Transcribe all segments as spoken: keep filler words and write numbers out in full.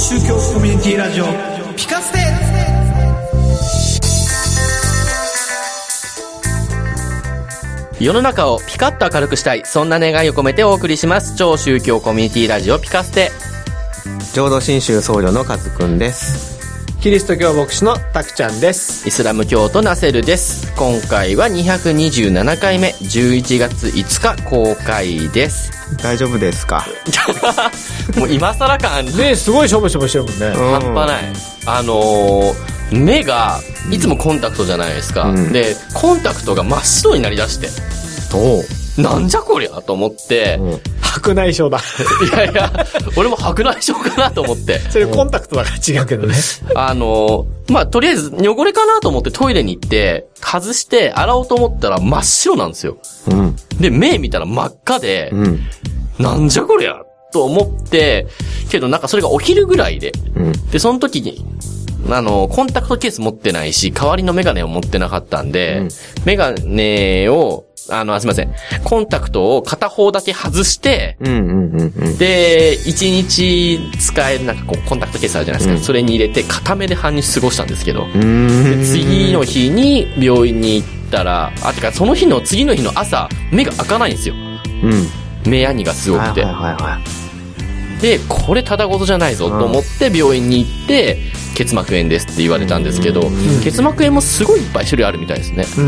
宗教コミュニティラジオピカステ。 世の中をピカッと明るくしたい、そんな願いを込めてお送りします。超宗教コミュニティラジオピカステ。 浄土真宗僧侶のカズくんです。 キリスト教牧師のタクちゃんです。 イスラム教徒ナセルです。今回はにひゃくにじゅうななかいめ、じゅういちがついつか公開です。 大丈夫ですか？ もう今更感ね、すごいしょぼしょぼしてるもんね。 半端ない。あのー、目がいつもコンタクトじゃないですか、うん、でコンタクトが真っ白になりだして、おなんじゃこりゃと思って、うん、 白内障だ。 いやいや、俺も白内障かなと思って。 それコンタクトだから違うけどね。 あのー、まあ、とりあえず汚れかなと思ってトイレに行って、外して洗おうと思ったら真っ白なんですよ。うん、で、目見たら真っ赤で、うん、なんじゃこりゃと思って、けどなんかそれが起きるぐらいで、うん、で、その時に、あの、コンタクトケース持ってないし、代わりのメガネを持ってなかったんで、うん、メガネを、あの、すいません。コンタクトを片方だけ外して、うんうんうんうん、で、一日使えるなんかこう、コンタクトケースあるじゃないですか。うん、それに入れて、片目で半日過ごしたんですけど、で次の日に病院に行ったら、あ、てかその日の次の日の朝、目が開かないんですよ。うん、目やにがすごくて。はいはいはいはい、で、これただごとじゃないぞと思って病院に行って、結膜炎ですって言われたんですけど、結膜炎もすごいいっぱい種類あるみたいですね。うん、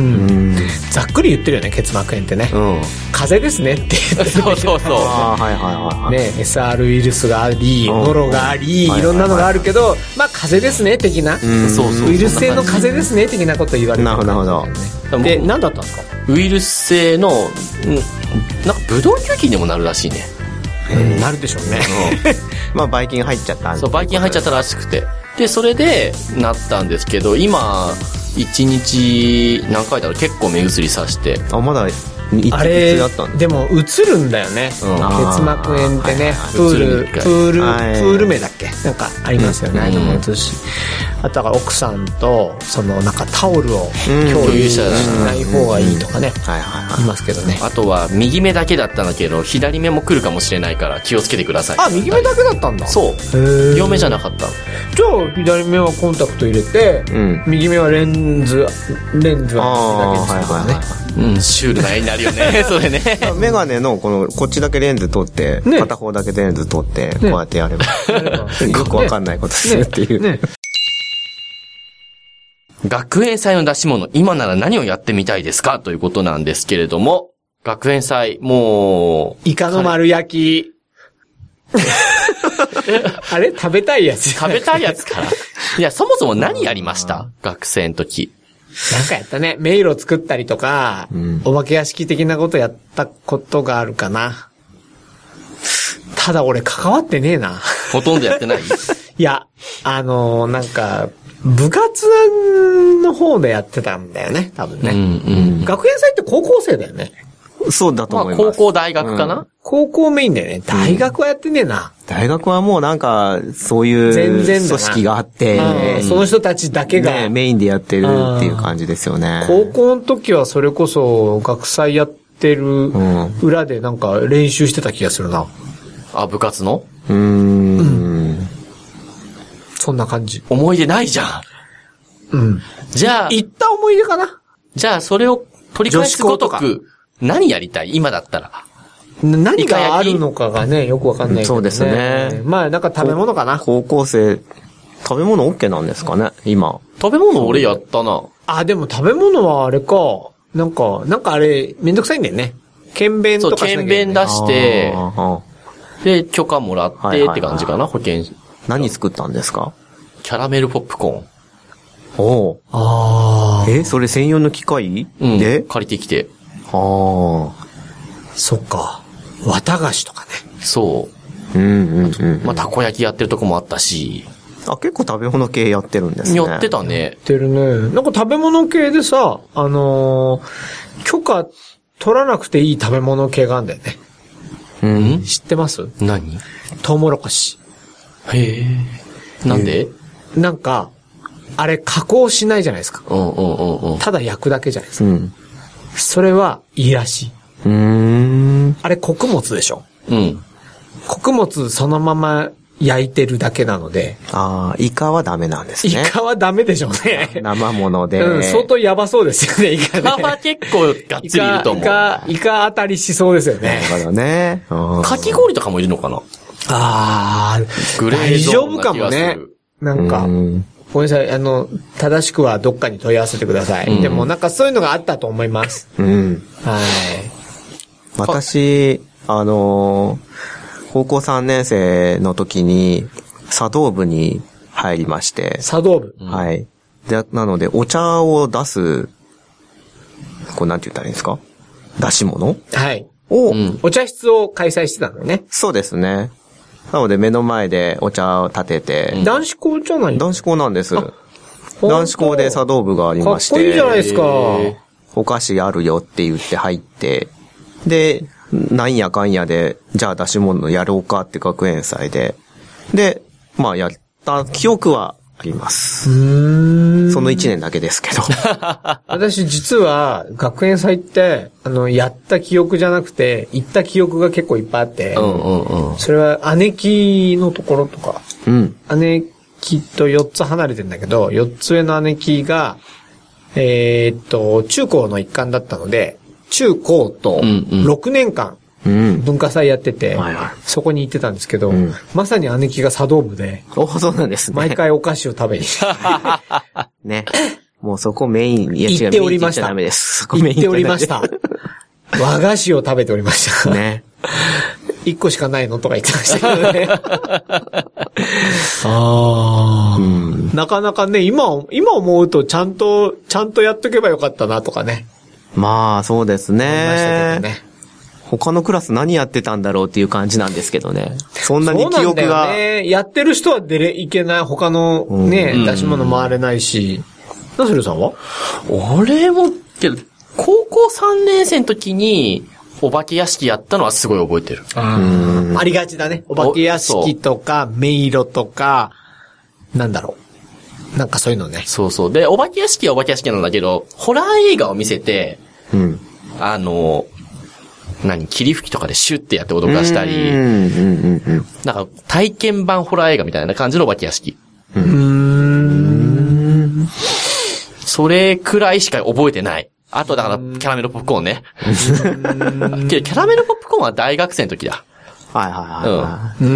ざっくり言ってるよね、結膜炎ってね。うん、風邪ですねって言ってる。 そうそうそう。 あ、はいはいはい。ね、エスアール ウイルスがあり、ノロがあり、いろんなのがあるけど、まあ風邪ですね的な、うん、そうそう、ウイルス性の風邪ですね的なこと言われてる、ね。なるほど。で、何だったんですか？ ウイルス性の、なんかブドウ球菌にもなるらしいね。 うん、なるでしょうね。 うん、まあばい菌入っちゃった。 そう、ばい菌入っちゃったらしくて。で、それでなったんですけど、今、一日何回だろう、結構目薬さして。 あ、まだ、 あれ、でも映るんだよね。うん、結膜炎ってね、プール、プール、プール目だっけなんかありますよね。あのも映し。あとは奥さんと、そのなんかタオルを共有しない方がいいとかね。言いますけどね。 あとは右目だけだったんだけど、左目も来るかもしれないから気をつけてください。 あ、右目だけだったんだ。 そう。両目じゃなかった。 じゃあ、左目はコンタクト入れて、うん、右目はレンズ、レンズはだけにするからね。 うん、シュールな絵になるよね。それね。 メガネのこの、こっちだけレンズ取って、ね、片方だけレンズ取って、こうやってやれば、ね、よくわかんないことするっていう。ねね、 学園祭の出し物、今なら何をやってみたいですかということなんですけれども、学園祭、もう、イカの丸焼き。あれ食べたいやつ。 食べたいやつから。いや、そもそも何やりました？学生の時。 なんかやったね。迷路作ったりとか、うん、お化け屋敷的なことやったことがあるかな。ただ俺関わってねえな。 ほとんどやってない？ いや、あのー、なんか、部活の方でやってたんだよね、多分ね。うんうん、学園祭って高校生だよね。 そうだと思います。 まあ、高校大学かな、うん、 高校メインだよね。大学はやってねえな。 うん、大学はもうなんか、そういう組織があって、 うん、その人たちだけが、 ね、メインでやってるっていう感じですよね。 高校の時はそれこそ学祭やってる裏でなんか練習してた気がするな。 あ、部活の？ うーん。うん、そんな感じ。 思い出ないじゃん。うん。じゃあ、 行った思い出かな？ じゃあ、それを取り返すごとく、何やりたい？今だったら。 何があるのかがね、よくわかんないけどね。 そうですね。 まあ、なんか食べ物かな。 高校生、食べ物 OK なんですかね、今。 食べ物俺やったな。 あ、でも食べ物はあれか。なんか、なんかあれ、めんどくさいんだよね。検便とかしなきゃいけない。 そう、検便出して、で、許可もらってって感じかな、保険。 何作ったんですか？ キャラメルポップコーン。 おー。あー。え、それ専用の機械、うん、で借りてきて。 はあ。そっか。綿菓子とかね。 そう。うんうんうん。まあ、たこ焼きやってるとこもあったし。 あ、結構食べ物系やってるんですね。 やってたね。 やってるね。なんか食べ物系でさ、あのー、許可取らなくていい食べ物系があるんだよね。うん、知ってます？ 何？ トウモロコシ。 へえ。なんで？ なんか、あれ加工しないじゃないですか。うんうんうんうん。ただ焼くだけじゃないですか。うん。それはいいらしい。うーん。あれ穀物でしょ？うん。穀物そのまま焼いてるだけなので。 ああ、イカはダメなんですね。 イカはダメでしょうね。 生物で。 うん、相当やばそうですよね、イカね。 イカは結構がっつりいると思う。 イカ、イカ当たりしそうですよね。 なるほどね。 かき氷とかもいるのかな。 ああ、 グレーゾーンな気がする。大丈夫かもね。 なんか、んごめんなさい、あの、正しくはどっかに問い合わせてください。うん、でもなんかそういうのがあったと思います。 うん。 はい。 私、あのー、高校さんねん生の時に茶道部に入りまして。 茶道部、 うん、はい。で、なので、お茶を出す、こうなんて言ったらいいんですか？出し物？ はい。 を、 うん、お茶室を開催してたんだよね。 そうですね。なので目の前でお茶を立てて。 男子校じゃない男子校なんです。男子校で茶道部がありまして。 かっこいいじゃないですか。 お菓子あるよって言って入って、で、なんやかんやで、じゃあ出し物やろうかって学園祭で。で、まあやった記憶はあります。うーんその一年だけですけど。 私実は学園祭って、あの、やった記憶じゃなくて、行った記憶が結構いっぱいあって、うんうんうん、それは姉貴のところとか、うん、姉貴とよっつ離れてんだけど、よっつ上の姉貴が、えー、っと、中高の一環だったので、中高とろくねんかん文化祭やってて、うんうんはいはい、そこに行ってたんですけど、うん、まさに姉貴が茶道部で、 おそうなんですね。 毎回お菓子を食べに。 ね。もうそこメイン、いや違う、 行っておりました。 ダメです。 そこメイン。行っておりました。和菓子を食べておりました。 ね。 一個しかないのとか言ってましたけどね。ああ、うん。なかなかね、今、今思うとちゃんと、ちゃんとやっとけばよかったなとかね。 まあ、そうですね。思いましたけどね。他のクラス何やってたんだろうっていう感じなんですけどね。そんなに記憶が。そうなんだよね。やってる人は出れ、いけない。他のね、うん、出し物回れないし。ナスルさんは？ 俺も、けど、高校さんねん生の時に、お化け屋敷やったのはすごい覚えてる。 あ, ありがちだね。お化け屋敷とか、迷路とか、なんだろう。なんかそういうのね。 そうそう。で、お化け屋敷はお化け屋敷なんだけど、ホラー映画を見せて、うん、あの、何、霧吹きとかでシュッてやって脅かしたり、なんか体験版ホラー映画みたいな感じのお化け屋敷。うーんそれくらいしか覚えてない。あとだから、キャラメルポップコーンね。けどキャラメルポップコーンは大学生の時だ。 はいはいはい。 うん。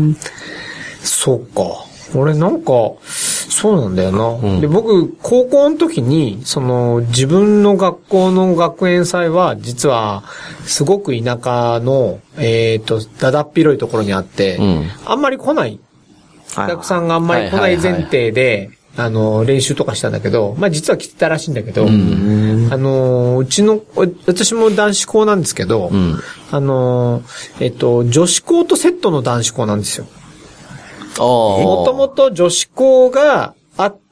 うーん。そうか。俺なんか、そうなんだよな。うん、で、僕、高校の時に、その、自分の学校の学園祭は、実は、すごく田舎の、えっと、だだっ広いところにあって、うん、あんまり来ない。お客さんがあんまり来ない前提で、あの、練習とかしたんだけど、まあ実は来てたらしいんだけど、うん、あの、うちの、私も男子校なんですけど、うん、あの、えっと、女子校とセットの男子校なんですよ。もともと女子校があって、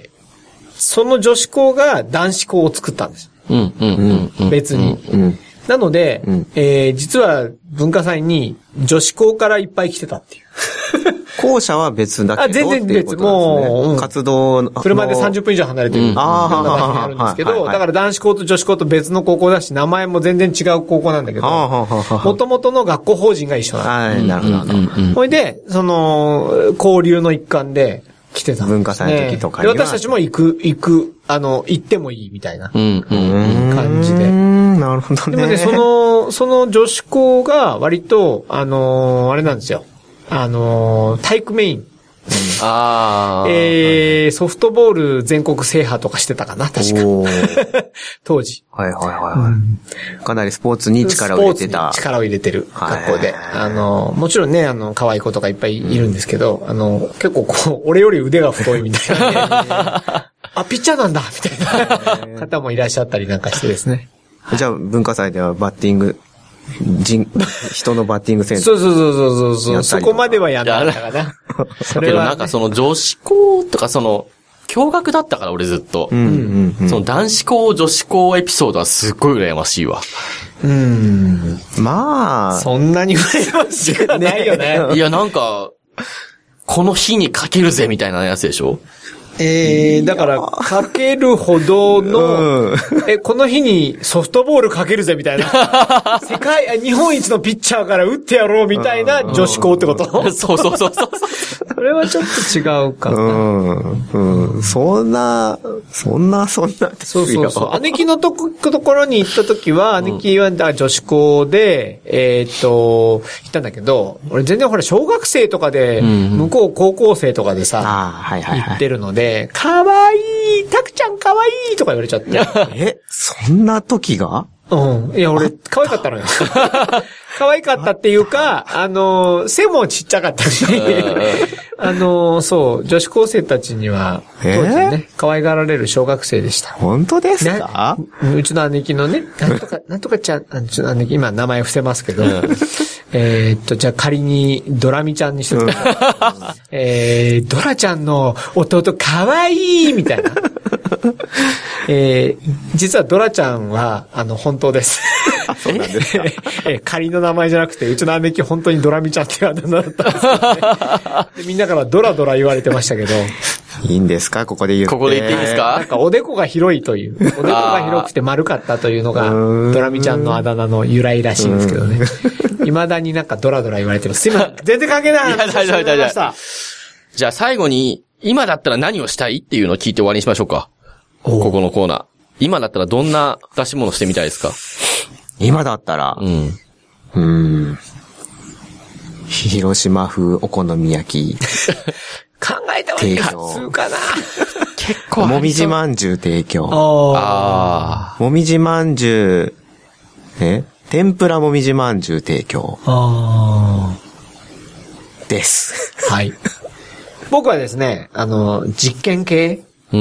その女子校が男子校を作ったんです。うんうんうん、別に。うんうん、なので、うんえー、実は文化祭に女子校からいっぱい来てたっていう。 校舎は別だけど。あ、 全然別。もう、うん、 活動車でさんじゅっぷん以上離れてる。うん、ああ、あるんですけど、だから男子校と女子校と別の高校だし、名前も全然違う高校なんだけど、もともとの学校法人が一緒なんです。 はい、なるほど。 ほいで、その、交流の一環で来てたんです、ね。 文化祭の時とかには。 で、私たちも行く、行く、あの、行ってもいいみたいな感じで。 なるほどね。 でもね、その、その女子校が割と、あのー、あれなんですよ。あのー、体育メイン。あえー、ソフトボール全国制覇とかしてたかな、確か。当時。 はいはいはい、はいうん。かなりスポーツに力を入れてた。スポーツに力を入れてる学校で。あの、もちろんね、あの、可愛い子とかいっぱいいるんですけど、うん、あの、結構こう、俺より腕が太いみたいな、ね。あ、ピッチャーなんだみたいな方もいらっしゃったりなんかしてですね。 じゃあ、文化祭ではバッティング、人、人のバッティングセンター。 そうそうそうそうそう。そこまではやんなかったかな。 それは、ね。けどなんかその女子校とかその、共学だったから俺ずっと。うんうんうん、その男子校、女子校エピソードはすっごい羨ましいわ。 うん。まあ。そんなに羨ましくないよね。 いやなんか、この日にかけるぜみたいなやつでしょえー、だから、かけるほどの、うん、え、この日にソフトボールかけるぜみたいな。世界、日本一のピッチャーから打ってやろうみたいな女子校ってこと、 うん、そうそうそうそう。 それはちょっと違うかな。うん。うん。そんな、そんな、そんな。 そうそうそう。姉貴のとこ、ところに行った時は、姉貴は女子校で、えー、っと、行ったんだけど、俺全然ほら、小学生とかで、向こう高校生とかでさ、 はいはいはい、 行ってるので、かわいい、たくちゃんかわいいとか言われちゃって。 え、そんな時が？ うん。いや、俺、可愛かったのよ。可愛かったっていうか、あの、背もちっちゃかったし、あの、そう、女子高生たちには、当時ね、可愛がられる小学生でした。 本当ですか？ うちの姉貴のね、なんとか、なんとかちゃん、うちの姉貴、今名前伏せますけど、えっと、じゃあ仮にドラミちゃんにしてください。えー、ドラちゃんの弟可愛いみたいな。えー、実はドラちゃんは、あの、本当です。 そうなんですか。 えー、仮の名前じゃなくて、うちの姉貴本当にドラミちゃんっていうあだ名だったんですよね。でみんなからドラドラ言われてましたけど。 いいんですかここで言って。 ここで言っていいですか？ なんかおでこが広いという、おでこが広くて丸かったというのが、ドラミちゃんのあだ名の由来らしいんですけどね。未だになんかドラドラ言われてます。すいません。全然関係ない。 いや、大丈夫、大丈夫。じゃあ最後に、今だったら何をしたいっていうのを聞いて終わりにしましょうか。ここのコーナー。今だったらどんな出し物してみたいですか？ 今だったら、うん。うーん。広島風お好み焼き。 考えた方がいいか。普通かな。 結構。 もみじまんじゅう提供。 ああ。 もみじまんじゅう、え天ぷらもみじまんじゅう提供。 ああ。です。 はい。僕はですね、あの、実験系。 うん。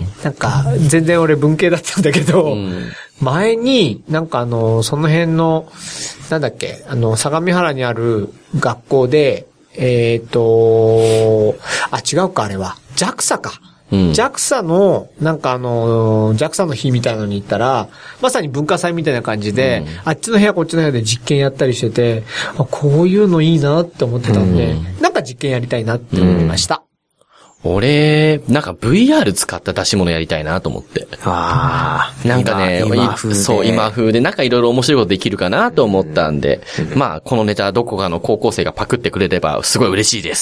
なんか、全然俺文系だったんだけど、うん、前に、なんかあの、その辺の、なんだっけ、あの、相模原にある学校で、えっと、あ、違うか、あれは。ジャクサ か。うん、ジャクサ の、なんかあの、ジャクサ の日みたいのに行ったら、まさに文化祭みたいな感じで、うん、あっちの部屋こっちの部屋で実験やったりしてて、あ、こういうのいいなって思ってたんで、うん、なんか実験やりたいなって思いました。 うん、俺、なんか ブイアール 使った出し物やりたいなと思って。 ああ。 なんかね、今、今風で。そう、今風で、なんかいろいろ面白いことできるかなと思ったんで、うん、まあ、このネタどこかの高校生がパクってくれればすごい嬉しいです。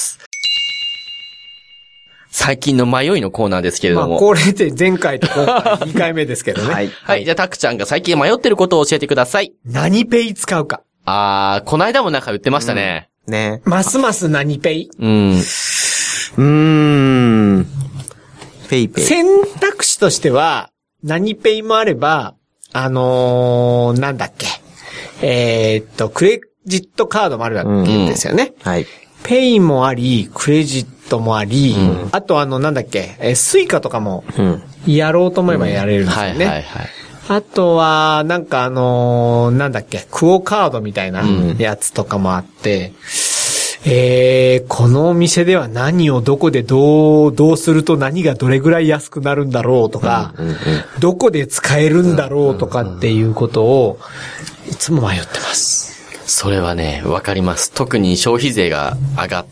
最近の迷いのコーナーですけれども。 まあ、これで前回と今回にかいめですけどね。 はい。はい。じゃあ、たくちゃんが最近迷ってることを教えてください。 何ペイ使うか。 あー、この間もなんか言ってましたね。 うん、ね。 ますます何ペイ？ うん。 うーん。ペイペイ。 選択肢としては、何ペイもあれば、あのー、なんだっけ。えー、っと、クレジットカードもあるわけですよね。 うん、はい。 ペイもあり、クレジットもあり、うん、あとあの、なんだっけ、え、スイカとかも、やろうと思えばやれるんですよね。うん、はいはいはい。あとは、なんかあのー、なんだっけ、クオカードみたいなやつとかもあって、うん、えー、このお店では何をどこでどう、どうすると何がどれぐらい安くなるんだろうとか、うんうんうん、どこで使えるんだろうとかっていうことを、いつも迷ってます。 それはね、わかります。特に消費税が上がって、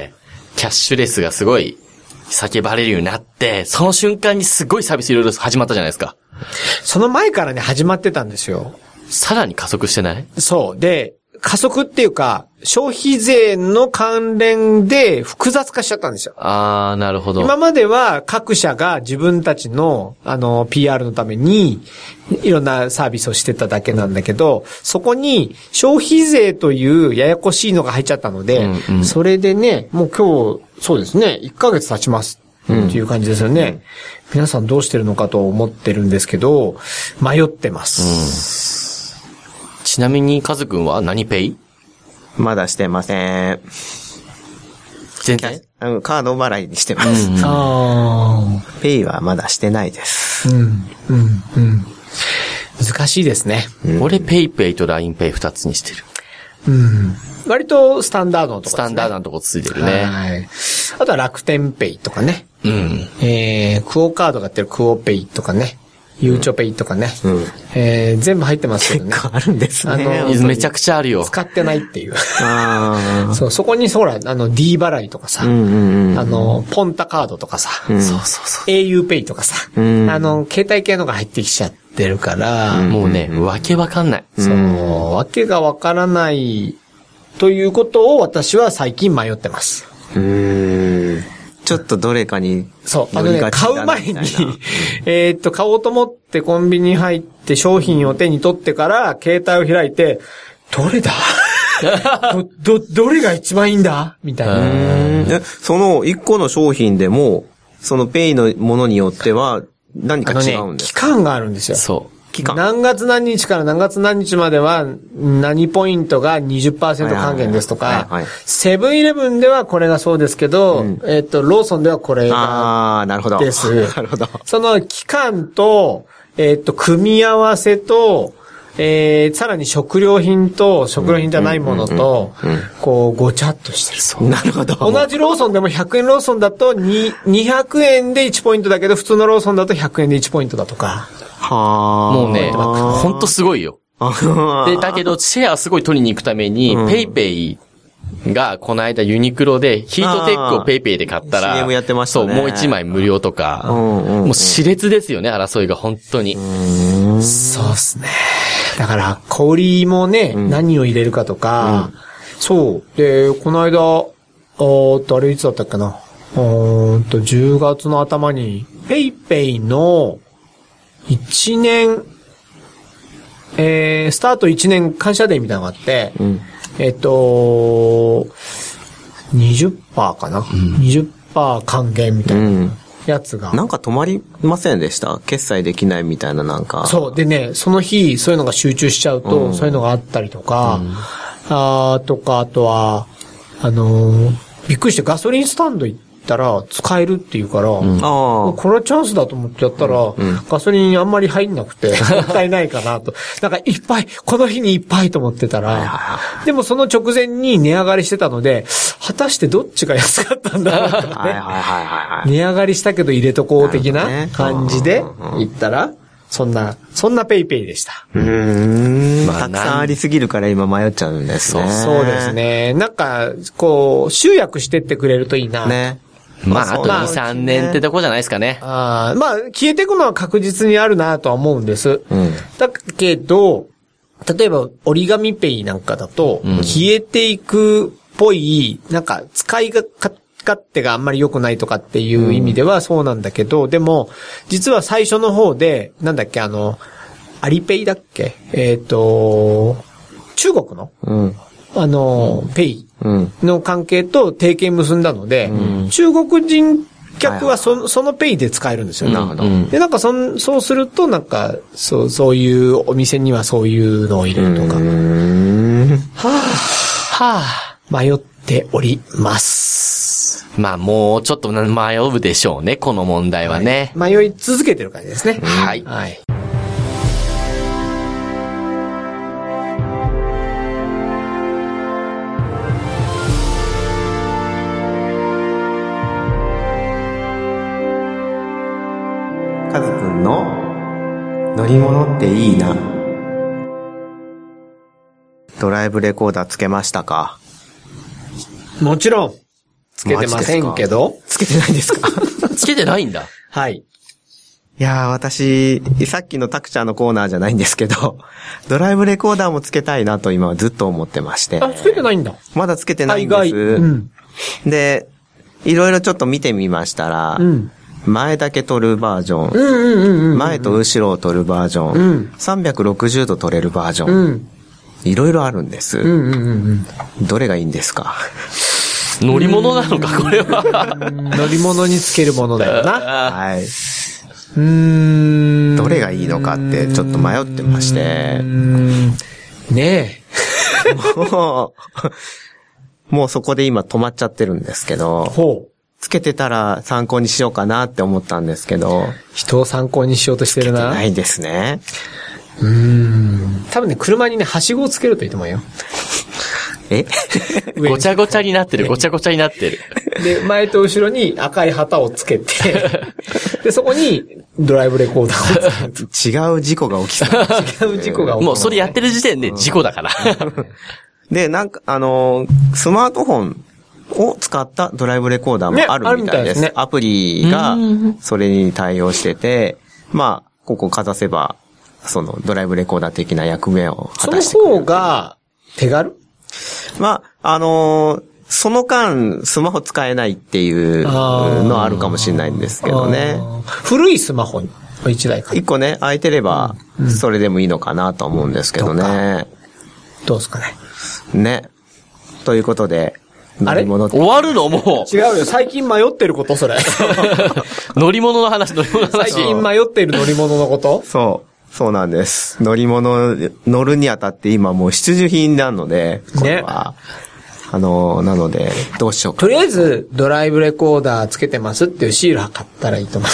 キャッシュレスがすごい叫ばれるようになって、その瞬間にすごいサービスいろいろ始まったじゃないですか。 その前からね、始まってたんですよ。 さらに加速してない？ そう。で、加速っていうか、消費税の関連で複雑化しちゃったんですよ。 あー、なるほど。 今までは各社が自分たちの、あの、ピーアール のために、いろんなサービスをしてただけなんだけど、そこに消費税というややこしいのが入っちゃったので、うんうん、それでね、もう今日、そうですね、いっかげつ経ちます。っていう感じですよね、うん。皆さんどうしてるのかと思ってるんですけど、迷ってます。 うん、ちなみにカズくんは何ペイ？ まだしてません。 全然カード払いにしてます。うんうん、 あペイはまだしてないです。 うん、うん、うん。難しいですね。 うん、俺ペイペイと ライン ペイ二つにしてる。 うん。割とスタンダードのとこですね。 スタンダードのとこついてるね。 はい。あとは楽天ペイとかね。 うん。 えー、クオカードがやってるクオペイとかね。 ゆうちょペイとかね。うん、えー、全部入ってますけどね。 結構あるんですね。 あの、めちゃくちゃあるよ。 使ってないっていう。あそう、そこにほら、あの、D 払いとかさ、うんうんうん、あの、ポンタカードとかさ、うん、そうそうそう。エーユーペイとかさ、うん、あの、携帯系のが入ってきちゃってるから、 うん、もうね、わけわかんない。 そう、わけがわからないということを私は最近迷ってます。 うーん。ちょっとどれかに。 そう。あのね、買う前に、えっと、買おうと思ってコンビニ入って商品を手に取ってから、携帯を開いて、どれだど、ど、どれが一番いいんだみたいな。 え、その一個の商品でも、そのペイのものによっては何か違うんですか？あのね、 期間があるんですよ。 そう。 期間。 何月何日から何月何日までは何ポイントが にじゅっパーセント 還元ですとか、セブンイレブンではこれがそうですけど、うん、えっと、ローソンではこれがです。 ああ、なるほど。 なるほど。その期間と、えっと、組み合わせと、えー、さらに食料品と食料品じゃないものと、こう、ごちゃっとしてる。 そう。なるほど。 同じローソンでもひゃくえんローソンだとにひゃくえんでいちポイントだけど、普通のローソンだとひゃくえんでいちポイントだとか。 はあ。もうね、ほんとすごいよ。で、だけど、シェアすごい取りに行くために、ペイペイが、この間ユニクロで、ヒートテックをペイペイで買ったら、 シーエム やってましたね。 そう、もういちまい無料とか、うんうんうん、もう熾烈ですよね、争いが、本当に。 うそうっすね。だから、小売りもね、うん、何を入れるかとか、うん、そう。で、この間、おーっと、あれいつだったっけな。おーっと、じゅうがつの頭に、ペイペイの、いちねん、えー、スタートいちねん感謝デーみたいなのがあって、うん、えっと、にじゅっパーセント かな、うん、にじゅっパーセント 還元みたいなやつが、 うん。なんか止まりませんでした？決済できないみたいななんか。 そう。でね、その日、そういうのが集中しちゃうと、うん、そういうのがあったりとか、うん、あとか、あとは、あのー、びっくりしてガソリンスタンド行って、たら使えるっていうから、うん、これはチャンスだと思ってやったら、うん、ガソリンあんまり入んなくて、もったいないかなと。なんかいっぱい、この日にいっぱいと思ってたら、でもその直前に値上がりしてたので、果たしてどっちが安かったんだろうとかね。値上がりしたけど入れとこう的な感じで言ったら、そんな、そんなペイペイでした。 うーん。まあ、たくさんありすぎるから今迷っちゃうんですね。 そう、そうですね。なんか、こう、集約してってくれるといいな。ね。 まあ、あとに、さんねんってとこじゃないですかね。 ああ、まあ、消えていくのは確実にあるなとは思うんです。うん、だけど、例えば、折り紙ペイなんかだと、うん、消えていくっぽい、なんか、使いが、勝手があんまり良くないとかっていう意味ではそうなんだけど、うん、でも、実は最初の方で、なんだっけ、あの、アリペイだっけえっと、中国の、うんあの、うん、ペイの関係と提携結んだので、うん、中国人客はその、そのペイで使えるんですよね。なるほど。で、なんかそん、そうすると、なんか、そう、そういうお店にはそういうのを入れるとか。はぁ、はぁ、迷っております。 まあ、もうちょっと迷うでしょうね、この問題はね。 はい、迷い続けてる感じですね。 はい。 はい。 カズくんの乗り物っていいな。ドライブレコーダーつけましたか？ もちろんつけてませんけど。 つけてないんですか？ つけてないんだ。 はい。 いやー、私、さっきのタクチャーのコーナーじゃないんですけど、ドライブレコーダーもつけたいなと今はずっと思ってまして。 あ、つけてないんだ。 まだつけてないんです。うん、で、いろいろちょっと見てみましたら、うん前だけ撮るバージョン、うんうんうんうん、前と後ろを撮るバージョン、うん、さんびゃくろくじゅうど撮れるバージョン、うん、いろいろあるんです、うんうんうんうん。どれがいいんですか？ 乗り物なのかこれは。 乗り物につけるものだよな。 はい。うーんどれがいいのかってちょっと迷ってまして。 ねえ。もう、もうそこで今止まっちゃってるんですけど。ほう。つけてたら参考にしようかなって思ったんですけど。 人を参考にしようとしてるな。 つけてないですね。 うーん。多分ね、車にね、はしごをつけるといいと思うよ。 えごちゃごちゃになってる、ごちゃごちゃになってる。 で、前と後ろに赤い旗をつけて、で、そこにドライブレコーダーを使う。違う事故が起きた。 違う事故が起きた。 もうそれやってる時点で事故だから。 で、なんか、あのー、スマートフォンを使ったドライブレコーダーもあるみたいです。ね、ですね、アプリがそれに対応してて、まあ、ここかざせば、そのドライブレコーダー的な役目を果たしてくれる。 その方が手軽？ まあ、あのー、その間、スマホ使えないっていうのはあるかもしれないんですけどね。 古いスマホ一台か。 一個ね、空いてれば、それでもいいのかなと思うんですけどね。 うん、どうですかね。 ね。ということで、 あれ終わるのもう。違うよ。最近迷ってることそれ。 乗り物の話、乗り物の話。 最近迷っている乗り物のことそう。そうなんです。乗り物、乗るにあたって今もう必需品なので、これは。ね。あの、なので、どうしようか。 とりあえず、ドライブレコーダーつけてますっていうシール貼ったらいいと思います。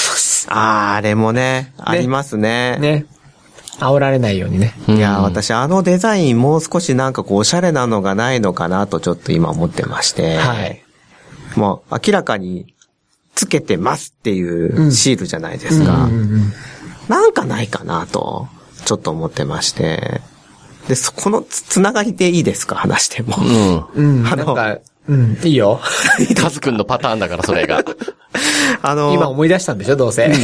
あー、あれもね、ねありますね。 ね。煽られないようにね。 いや、私あのデザインもう少しなんかこうおしゃれなのがないのかなとちょっと今思ってまして。はい。もう明らかにつけてますっていうシールじゃないですか。うんうんうんうん、なんかないかなとちょっと思ってまして。で、そこのつ、つながりでいいですか話しても。 うん。うん。あの、なんか、うん、いいよ。 カズくんのパターンだから、それが。 あの、今思い出したんでしょ、どうせ。うん、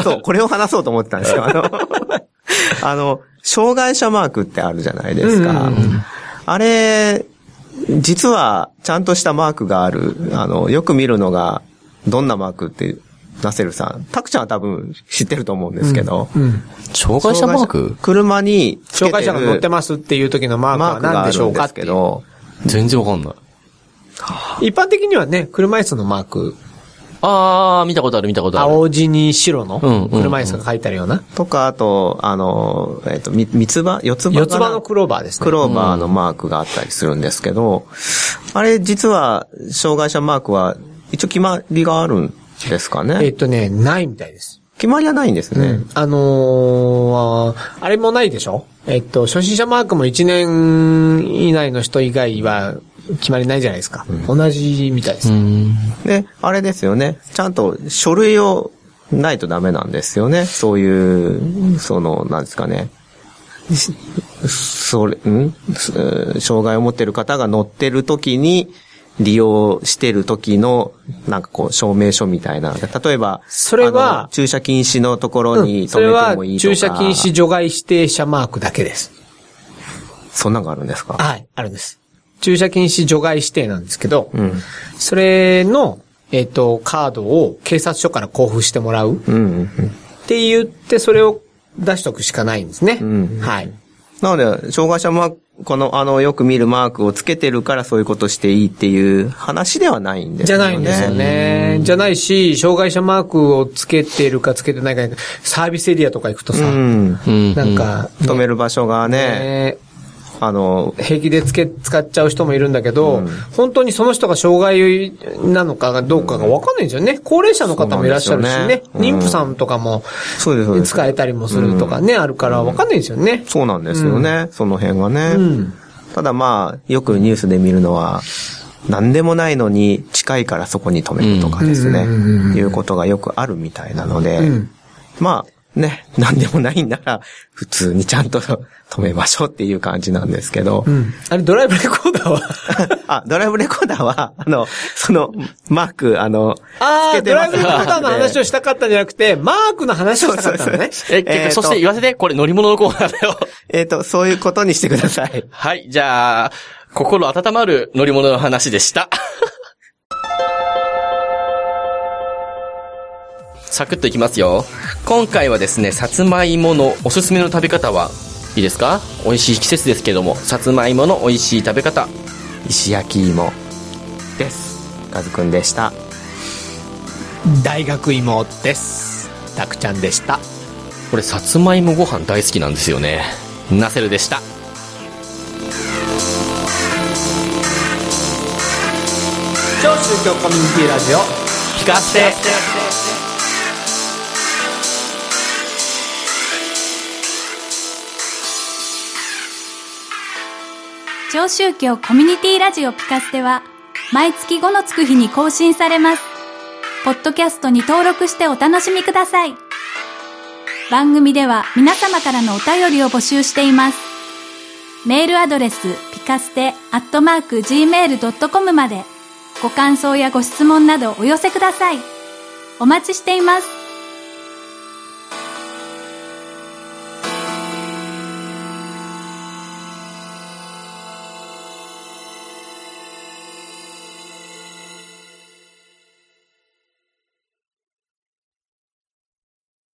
そう、これを話そうと思ってたんですよ。あの、あの、障害者マークってあるじゃないですか。うんうんうん、あれ、実は、ちゃんとしたマークがある。あの、よく見るのが、どんなマークって、ナセルさん。タクちゃんは多分知ってると思うんですけど。うんうん、 障害者マーク？ 車につけてる障害者が乗ってますっていう時のマークは何でしょうかっていう。 全然わかんない。 一般的にはね、車椅子のマーク。 あー、見たことある見たことある。 青地に白の車椅子が書いてあるような。うんうんうん、 とか、あと、あの、えっと、み、三つ葉四つ葉四つ葉のクローバーですね。 クローバーのマークがあったりするんですけど、うん、あれ実は、障害者マークは一応決まりがあるんですかね。 えっとね、ないみたいです。 決まりはないんですね。うん、 あのー、あれもないでしょ？えっと、初心者マークもいちねん以内の人以外は決まりないじゃないですか。うん、同じみたいです。 で、あれですよね。ちゃんと書類をないとダメなんですよね。そういう、その、なんですかね。それ、ん障害を持っている方が乗ってる時に、利用してる時の、なんかこう、証明書みたいな。例えば、 それは、 駐車禁止のところに止めてもいいとか、うん、それは駐車禁止除外指定車マークだけです。 そんなのがあるんですか？ はい、あるんです。駐車禁止除外指定なんですけど、うん、それの、えっと、カードを警察署から交付してもらう。うんうんうん、って言って、それを出しとくしかないんですね。うん、はい。 なので、障害者マーク、この、あの、よく見るマークをつけてるからそういうことしていいっていう話ではないんですよね。 じゃないんですよね。じゃないし、障害者マークをつけてるかつけてないか、サービスエリアとか行くとさ、うん、なんか、 ね、止める場所がね、ねあの、 平気でつけ、使っちゃう人もいるんだけど、うん、本当にその人が障害なのかどうかがわかんないんですよね。高齢者の方もいらっしゃるしね。ねうん、妊婦さんとかも、使えたりもするとかね、うん、あるからわかんないんですよね。 そうなんですよね。うん、その辺はね。うん、ただまあ、よくニュースで見るのは、何でもないのに近いからそこに止めるとかですね。いうことがよくあるみたいなので、うん、まあ、ね、何でもないんなら、普通にちゃんと止めましょうっていう感じなんですけど。うん、 あれ、ドライブレコーダーはあ、ドライブレコーダーは、あの、その、マーク、あの、 ああ、ドライブレコーダーの話をしたかったんじゃなくて、マークの話をしたかったのね。 そうそうそうえ、えー、そして言わせて、これ乗り物のコーナーだよ。 えっと、そういうことにしてください。 はい、じゃあ、心温まる乗り物の話でした。サクッといきますよ。今回はですね、さつまいものおすすめの食べ方はいいですか？美味しい季節ですけども、さつまいもの美味しい食べ方。 石焼き芋です。カズくんでした。 大学芋です。たくちゃんでした。 これさつまいもご飯大好きなんですよね。ナセルでした。 超宗教コミュニティラジオ聞かせて。 超宗教コミュニティラジオピカステは毎月ごのつく日に更新されます。ポッドキャストに登録してお楽しみください。 番組では皆様からのお便りを募集しています。メールアドレスピカステアットマーク ジーメールドットコム までご感想やご質問などお寄せください。お待ちしています。